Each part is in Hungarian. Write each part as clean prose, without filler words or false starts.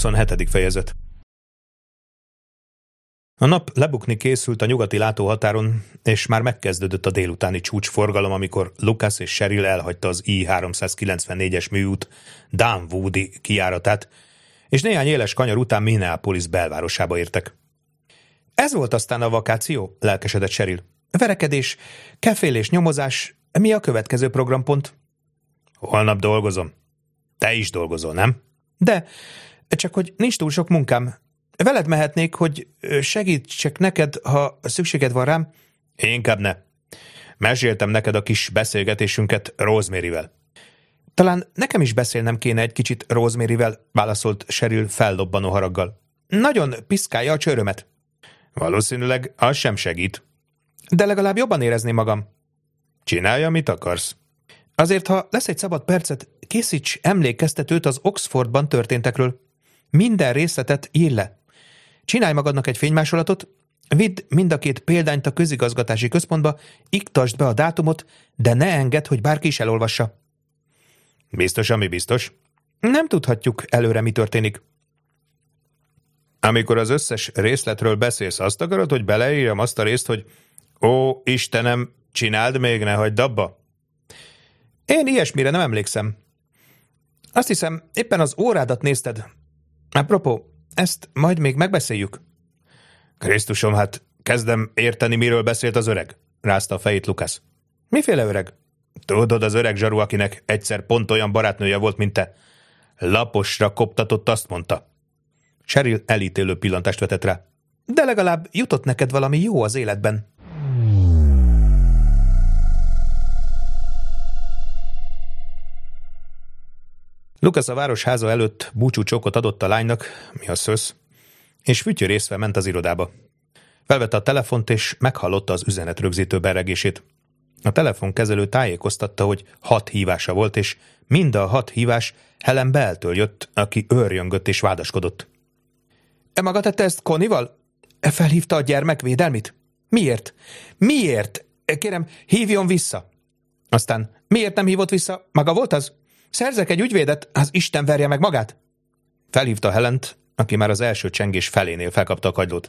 27. fejezet. A nap lebukni készült a nyugati látóhatáron, és már megkezdődött a délutáni csúcsforgalom, amikor Lucas és Cheryl elhagyta az I-394-es műút Dunwoody kijáratát, és néhány éles kanyar után Minneapolis belvárosába értek. Ez volt aztán a vakáció, lelkesedett Cheryl. Verekedés, kefélés, nyomozás, mi a következő programpont? Holnap dolgozom. Te is dolgozol, nem? De, csak hogy nincs túl sok munkám. Veled mehetnék, hogy segítsek neked, ha szükséged van rám? Inkább ne. Meséltem neked a kis beszélgetésünket Rosemaryvel. Talán nekem is beszélnem kéne egy kicsit Rosemaryvel, válaszolt Cheryl fellobbanó haraggal. Nagyon piszkálja a csőrömet. Valószínűleg az sem segít. De legalább jobban érezném magam. Csinálj, amit akarsz. Azért, ha lesz egy szabad percet, készíts emlékeztetőt az Oxfordban történtekről. Minden részletet írj le. Csinálj magadnak egy fénymásolatot, vidd mind a két példányt a közigazgatási központba, iktasd be a dátumot, de ne engedd, hogy bárki is elolvassa. Biztos, ami biztos? Nem tudhatjuk előre, mi történik. Amikor az összes részletről beszélsz, azt akarod, hogy beleírjam azt a részt, hogy ó, Istenem, csináld még, ne hagyd abba? Én ilyesmire nem emlékszem. Azt hiszem, éppen az órádat nézted. Apropó, ezt majd még megbeszéljük. Krisztusom, hát kezdem érteni, miről beszélt az öreg, rázta a fejét Lucas. Miféle öreg? Tudod, az öreg zsaru, akinek egyszer pont olyan barátnője volt, mint te. Laposra koptatott, azt mondta. Cheryl elítélő pillantást vetett rá. De legalább jutott neked valami jó az életben. Lucas a városháza előtt búcsúcsókot adott a lánynak, mi a szösz, és fütyörészve ment az irodába. Felvette a telefont, és meghallotta az üzenetrögzítő berregését. A telefonkezelő tájékoztatta, hogy 6 hívása volt, és mind a 6 hívás Helen Bell-től jött, aki őrjöngött és vádaskodott. Maga tette ezt Connie-val? Felhívta a gyermekvédelmit? Miért? Miért? Kérem, hívjon vissza. Aztán, miért nem hívott vissza? Maga volt az? Szerzek egy ügyvédet, az Isten verje meg magát. Felhívta Helent, aki már az első csengés felénél felkapta a kagylót.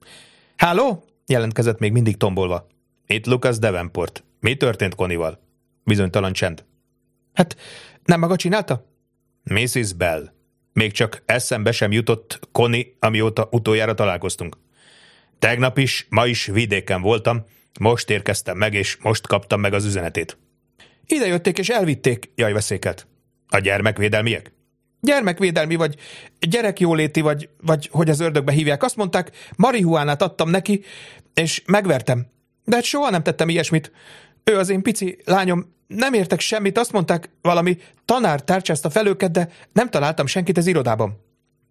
Háló? Jelentkezett még mindig tombolva. Itt Lucas Davenport. Mi történt Connie-val? Bizonytalan csend. Hát, nem maga csinálta? Mrs. Bell. Még csak eszembe sem jutott Connie, amióta utoljára találkoztunk. Tegnap is, ma is vidéken voltam, most érkeztem meg, és most kaptam meg az üzenetét. Ide jötték és elvitték, jaj veszéket. A gyermekvédelmiek? Gyermekvédelmi, vagy gyerekjóléti, vagy hogy az ördögbe hívják. Azt mondták, marihuánát adtam neki, és megvertem. De hát soha nem tettem ilyesmit. Ő az én pici lányom, nem értek semmit, azt mondták, valami tanár tárcsázta fel őket, de nem találtam senkit az irodában.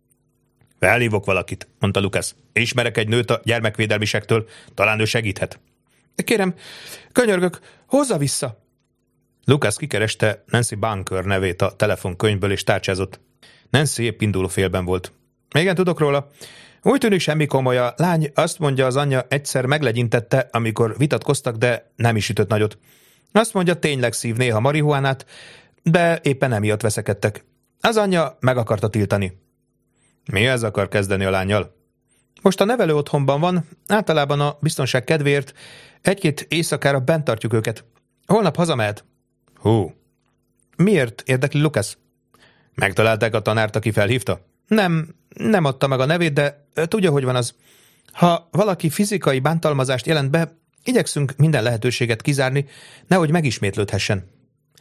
Felhívok valakit, mondta Lucas. Ismerek egy nőt a gyermekvédelmisektől, talán ő segíthet. Kérem, könyörgök, hozza vissza. Lucas kikereste Nancy Bunker nevét a telefonkönyvből és tárcsázott. Nancy épp induló félben volt. Igen, tudok róla. Úgy tűnik semmi komoly, a lány, azt mondja, az anyja egyszer meglegyintette, amikor vitatkoztak, de nem is ütött nagyot. Azt mondja, tényleg szív néha marihuánát, de éppen emiatt veszekedtek. Az anyja meg akarta tiltani. Mi ez akar kezdeni a lánnyal? Most a nevelő otthonban van, általában a biztonság kedvéért egy-két éjszakára bent tartjuk őket. Holnap hazamehet. Hú. Miért érdekli Lucas? Megtalálták a tanárt, aki felhívta? Nem adta meg a nevét, de tudja, hogy van az. Ha valaki fizikai bántalmazást jelent be, igyekszünk minden lehetőséget kizárni, nehogy megismétlődhessen.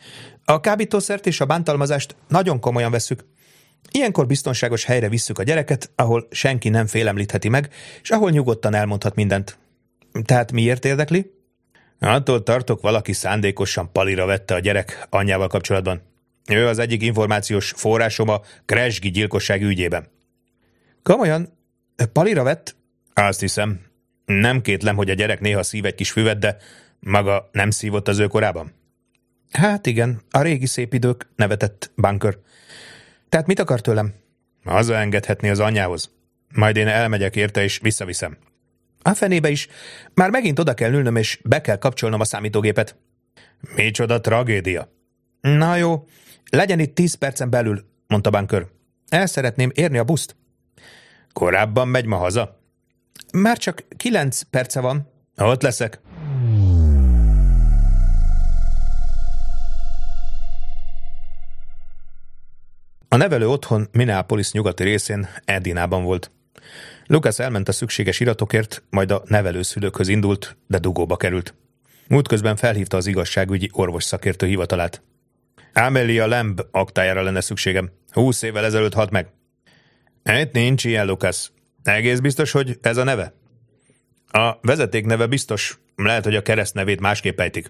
A kábítószert és a bántalmazást nagyon komolyan vesszük. Ilyenkor biztonságos helyre visszük a gyereket, ahol senki nem félemlítheti meg, és ahol nyugodtan elmondhat mindent. Tehát miért érdekli? Attól tartok, valaki szándékosan palira vette a gyerek anyjával kapcsolatban. Ő az egyik információs forrásom a Kresge gyilkosság ügyében. Komolyan? Palira vett? Azt hiszem. Nem kétlem, hogy a gyerek néha szív egy kis füvet, de maga nem szívott az ő korában. Hát igen, a régi szép idők, nevetett Bunker. Tehát mit akar tőlem? Hazaengedhetni az anyjához. Majd én elmegyek érte és visszaviszem. A fenébe is. Már megint oda kell ülnöm és be kell kapcsolnom a számítógépet. Micsoda tragédia. Na jó, legyen itt 10 percen belül, mondta Bunker. El szeretném érni a buszt. Korábban megy ma haza? Már csak 9 perce van. Ott leszek. A nevelő otthon Minneapolis nyugati részén, Edinában volt. Lucas elment a szükséges iratokért, majd a nevelőszülőkhöz indult, de dugóba került. Útközben felhívta az igazságügyi orvos szakértő hivatalát. Amelia Lamb aktájára lenne szükségem. 20 évvel ezelőtt halt meg. Itt nincs ilyen, Lucas. Egész biztos, hogy ez a neve? A vezeték neve biztos. Lehet, hogy a keresztnevét másképp ejtik.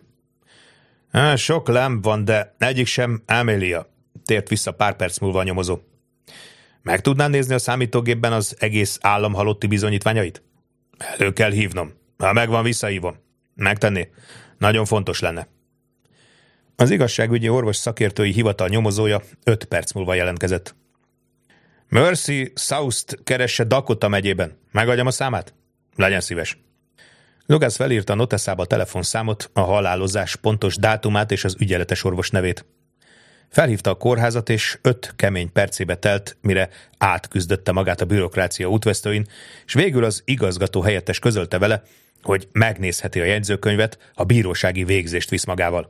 Sok Lamb van, de egyik sem Amelia. Tért vissza pár perc múlva a nyomozó. Meg tudnál nézni a számítógépben az egész állam halotti bizonyítványait? Elő kell hívnom. Ha megvan, visszahívom. Megtenné. Nagyon fontos lenne. Az igazságügyi orvos szakértői hivatal nyomozója 5 perc múlva jelentkezett. Mercy South-t keresse Dakota megyében. Megadjam a számát? Legyen szíves. Lucas felírta a noteszába a telefonszámot, a halálozás pontos dátumát és az ügyeletes orvos nevét. Felhívta a kórházat, és 5 kemény percébe telt, mire átküzdötte magát a bürokrácia útvesztőin, és végül az igazgató helyettes közölte vele, hogy megnézheti a jegyzőkönyvet, a bírósági végzést visz magával.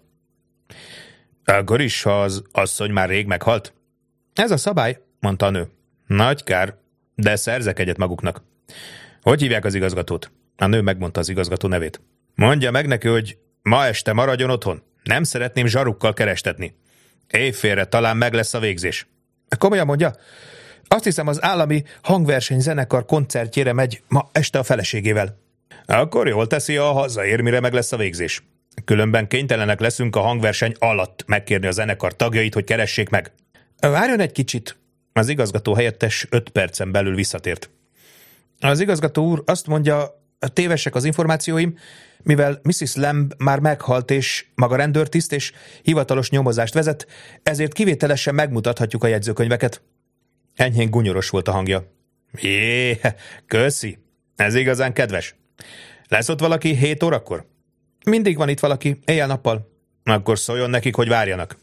Akkor is, ha az asszony már rég meghalt? Ez a szabály, mondta a nő. Nagy kár, de szerzek egyet maguknak. Hogy hívják az igazgatót? A nő megmondta az igazgató nevét. Mondja meg neki, hogy ma este maradjon otthon. Nem szeretném zsarukkal kerestetni. Éjfélre talán meg lesz a végzés. Komolyan mondja? Azt hiszem, az állami hangverseny zenekar koncertjére megy ma este a feleségével. Akkor jól teszi, ha hazaér, mire meg lesz a végzés. Különben kénytelenek leszünk a hangverseny alatt megkérni a zenekar tagjait, hogy keressék meg. Várjon egy kicsit. Az igazgató helyettes 5 percen belül visszatért. Az igazgató úr azt mondja, tévesek az információim, mivel Mrs. Lamb már meghalt, és maga rendőrtiszt és hivatalos nyomozást vezet, ezért kivételesen megmutathatjuk a jegyzőkönyveket. Enyhén gunyoros volt a hangja. Jé, köszi, ez igazán kedves. Lesz ott valaki 7 órakor? Mindig van itt valaki, éjjel-nappal. Akkor szóljon nekik, hogy várjanak.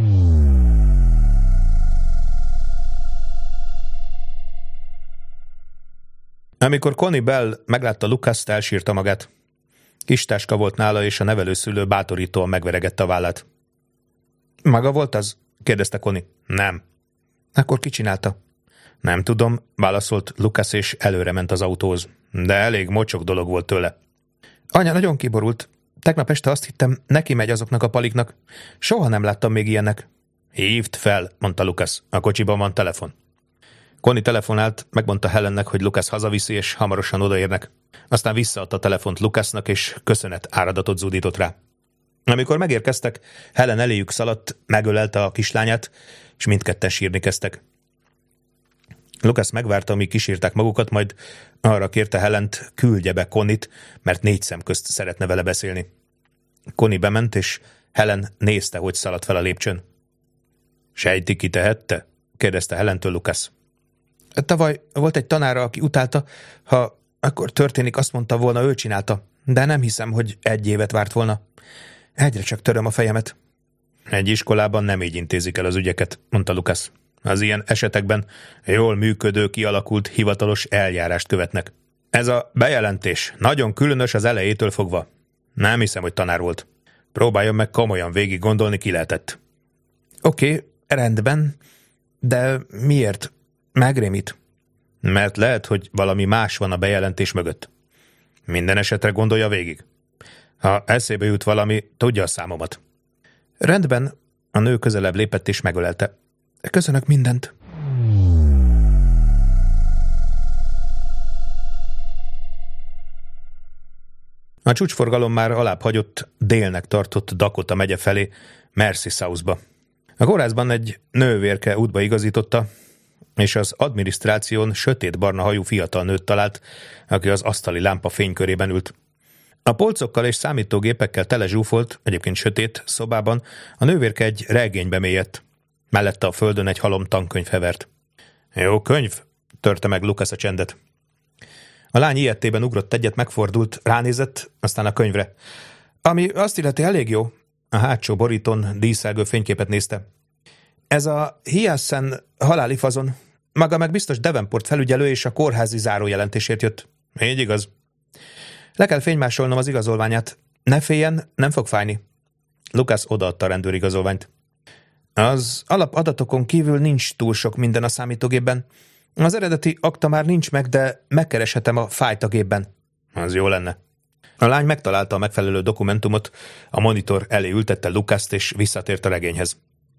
Amikor Connie Bell meglátta Lucast, elsírta magát. Kis táska volt nála, és a nevelőszülő bátorítóan megveregette a vállát. Maga volt az? Kérdezte Connie. Nem. Akkor ki csinálta? Nem tudom, válaszolt Lucas, és előre ment az autóhoz. De elég mocsok dolog volt tőle. Anya nagyon kiborult. Tegnap este azt hittem, neki megy azoknak a paliknak. Soha nem láttam még ilyennek. Hívd fel, mondta Lucas. A kocsiban van telefon. Connie telefonált, megmondta Helennek, hogy Lucas hazaviszi, és hamarosan odaérnek. Aztán visszaadta a telefont Lucasnak, és köszönet áradatot zúdított rá. Amikor megérkeztek, Helen eléjük szaladt, megölelte a kislányát, és mindketten sírni kezdtek. Lucas megvárta, amíg kísírták magukat, majd arra kérte Helent, küldje be Connie-t, mert 4 szem közt szeretne vele beszélni. Connie bement, és Helen nézte, hogy szaladt fel a lépcsőn. Sejti, ki tehette? Kérdezte Helentől Lucas. Tavaly volt egy tanára, aki utálta, ha akkor történik, azt mondta volna, ő csinálta, de nem hiszem, hogy 1 évet várt volna. Egyre csak töröm a fejemet. Egy iskolában nem így intézik el az ügyeket, mondta Lucas. Az ilyen esetekben jól működő, kialakult hivatalos eljárást követnek. Ez a bejelentés nagyon különös az elejétől fogva. Nem hiszem, hogy tanár volt. Próbáljon meg komolyan végig gondolni, ki lehetett. Oké, rendben, de miért? Megrémít. Mert lehet, hogy valami más van a bejelentés mögött. Minden esetre gondolja végig. Ha eszébe jut valami, tudja a számomat. Rendben, a nő közelebb lépett és megölelte. Köszönök mindent. A csúcsforgalom már alább hagyott, délnek tartott Dakota megye felé, Mercy South-ba. A kórházban egy nővérke útba igazította, és az adminisztráción sötétbarna hajú fiatal nőt talált, aki az asztali lámpa fénykörében ült. A polcokkal és számítógépekkel tele zsúfolt, egyébként sötét szobában a nővérke egy regénybe mélyedt. Mellette a földön egy halom tankönyv hevert. Jó könyv, törte meg Lucas a csendet. A lány ijedtében ugrott egyet, megfordult, ránézett, aztán a könyvre. Ami azt illeti elég jó. A hátsó borítón díszelgő fényképet nézte. Ez a Hiassen haláli fazon, Maga meg biztos Davenport felügyelő és a kórházi zárójelentésért jött. Így igaz. Le kell fénymásolnom az igazolványát. Ne féljen, nem fog fájni. Lucas odaadta a rendőrigazolványt. Az alapadatokon kívül nincs túl sok minden a számítógépben. Az eredeti akta már nincs meg, de megkereshetem a fájt a gépben. Az jó lenne. A lány megtalálta a megfelelő dokumentumot, a monitor elé ültette Lucast és visszatért a regényhez.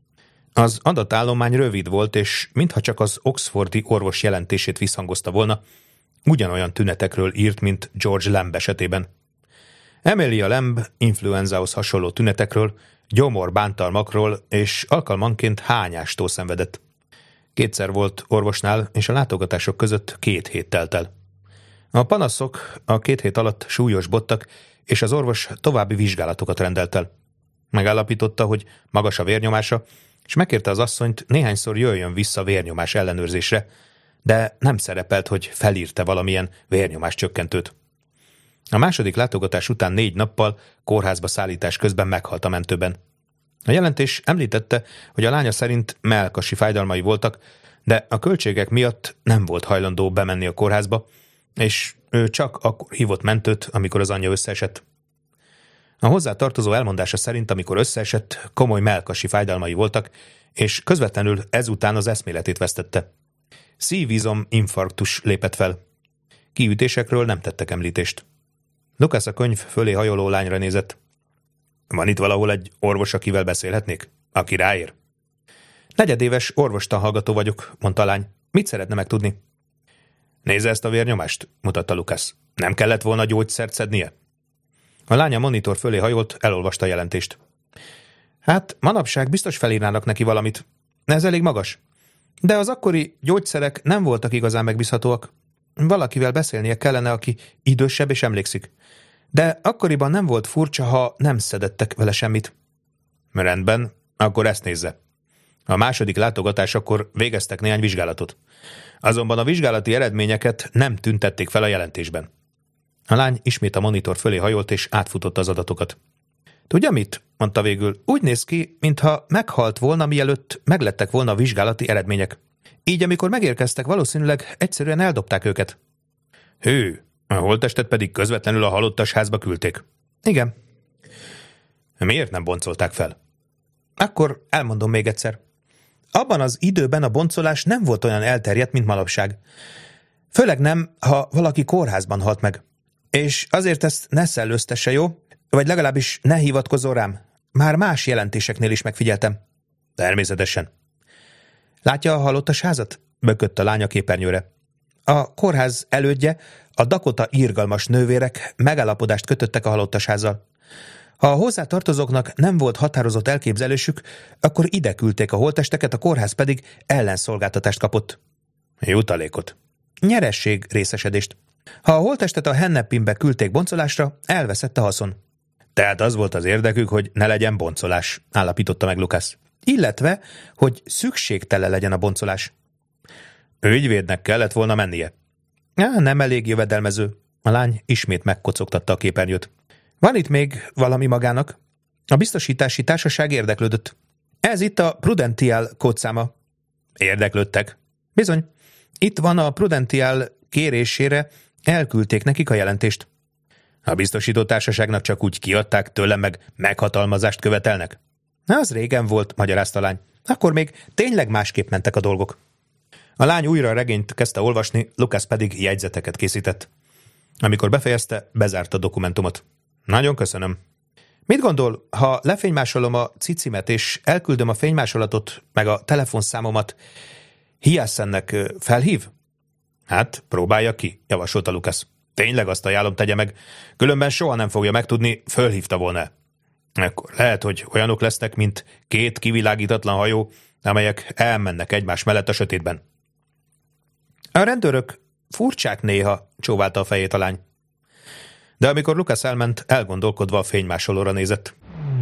Az adatállomány rövid volt, és mintha csak az oxfordi orvos jelentését visszhangozta volna, ugyanolyan tünetekről írt, mint George Lamb esetében. Amelia Lamb influenzához hasonló tünetekről, gyomor-bántalmakról és alkalmanként hányástól szenvedett. 2-szer volt orvosnál, és a látogatások között 2 hét telt el. A panaszok a 2 hét alatt súlyosbodtak, és az orvos további vizsgálatokat rendelt el. Megállapította, hogy magas a vérnyomása, és megkérte az asszonyt, néhányszor jöjjön vissza vérnyomás ellenőrzésre, de nem szerepelt, hogy felírte valamilyen vérnyomás csökkentőt. A második látogatás után 4 nappal kórházba szállítás közben meghalt a mentőben. A jelentés említette, hogy a lánya szerint mellkasi fájdalmai voltak, de a költségek miatt nem volt hajlandó bemenni a kórházba, és ő csak akkor hívott mentőt, amikor az anyja összeesett. A hozzátartozó elmondása szerint, amikor összeesett, komoly mellkasi fájdalmai voltak, és közvetlenül ezután az eszméletét vesztette. Szívizom infarktus lépett fel. Kiütésekről nem tettek említést. Lucas a könyv fölé hajoló lányra nézett. Van itt valahol egy orvos, akivel beszélhetnék? Aki ráér? 4 éves orvostanhallgató vagyok, mondta a lány. Mit szeretne megtudni? Nézze ezt a vérnyomást, mutatta Lucas. Nem kellett volna gyógyszert szednie? A lány a monitor fölé hajolt, elolvasta a jelentést. Hát, manapság biztos felírnának neki valamit. Ez elég magas. De az akkori gyógyszerek nem voltak igazán megbízhatóak. Valakivel beszélnie kellene, aki idősebb és emlékszik. De akkoriban nem volt furcsa, ha nem szedettek vele semmit. Rendben, akkor ezt nézze. A második látogatásakor végeztek néhány vizsgálatot. Azonban a vizsgálati eredményeket nem tüntették fel a jelentésben. A lány ismét a monitor fölé hajolt és átfutotta az adatokat. Tudja mit? Mondta végül. Úgy néz ki, mintha meghalt volna, mielőtt meglettek volna a vizsgálati eredmények. Így, amikor megérkeztek, valószínűleg egyszerűen eldobták őket. Hű, a holttestet pedig közvetlenül a halottas házba küldték. Igen. Miért nem boncolták fel? Akkor elmondom még egyszer. Abban az időben a boncolás nem volt olyan elterjedt, mint manapság. Főleg nem, ha valaki kórházban halt meg. És azért ezt ne szellőztesse, jó? Vagy legalábbis ne hivatkozzon rám. Már más jelentéseknél is megfigyeltem. Természetesen. Látja a halottas házat? Bökött a lány a képernyőre. A kórház elődje, a Dakota irgalmas nővérek megállapodást kötöttek a halottas házzal. Ha a hozzátartozóknak nem volt határozott elképzelésük, akkor ide küldték a holttesteket, a kórház pedig ellenszolgáltatást kapott. Jutalékot. Nyeresség részesedést. Ha a holttestet a Hennepinbe küldték boncolásra, elveszett a haszon. Tehát az volt az érdekük, hogy ne legyen boncolás, állapította meg Lucas. Illetve, hogy szükségtelen legyen a boncolás. Ügyvédnek kellett volna mennie. Nem elég jövedelmező. A lány ismét megkocogtatta a képernyőt. Van itt még valami magának? A biztosítási társaság érdeklődött. Ez itt a Prudential kódszáma. Érdeklődtek? Bizony. Itt van a Prudential kérésére, elküldték nekik a jelentést. A biztosító társaságnak csak úgy kiadták, tőlem meg meghatalmazást követelnek? Az régen volt, magyarázta a lány. Akkor még tényleg másképp mentek a dolgok. A lány újra a regényt kezdte olvasni, Lucas pedig jegyzeteket készített. Amikor befejezte, bezárta a dokumentumot. Nagyon köszönöm. Mit gondol, ha lefénymásolom a cicimet, és elküldöm a fénymásolatot, meg a telefonszámomat, Hiassennek felhív? Hát, próbálja ki, javasolta Lucas. Tényleg azt ajánlom, tegye meg, különben soha nem fogja megtudni, fölhívta volna. Akkor lehet, hogy olyanok lesznek, mint 2 kivilágítatlan hajó, amelyek elmennek egymás mellett a sötétben. A rendőrök furcsák néha, csóválta a fejét a lány. De amikor Lucas elment, elgondolkodva a fénymásolóra nézett.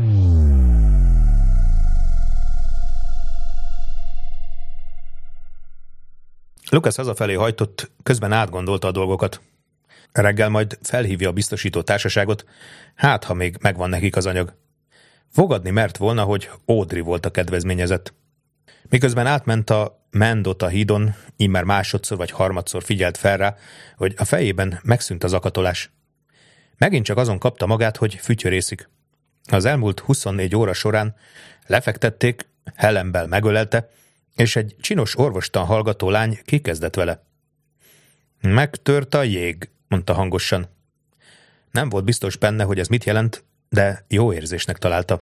Lucas hazafelé hajtott, közben átgondolta a dolgokat. Reggel majd felhívja a biztosító társaságot, hát ha még megvan nekik az anyag. Fogadni mert volna, hogy Audrey volt a kedvezményezett. Miközben átment a Mendota hídon, immár másodszor vagy harmadszor figyelt fel rá, hogy a fejében megszűnt az akatolás. Megint csak azon kapta magát, hogy fütyörészik. Az elmúlt 24 óra során lefektették, Helen Bell megölelte, és egy csinos orvostan hallgató lány kikezdett vele. Megtört a jég, mondta hangosan. Nem volt biztos benne, hogy ez mit jelent, de jó érzésnek találta.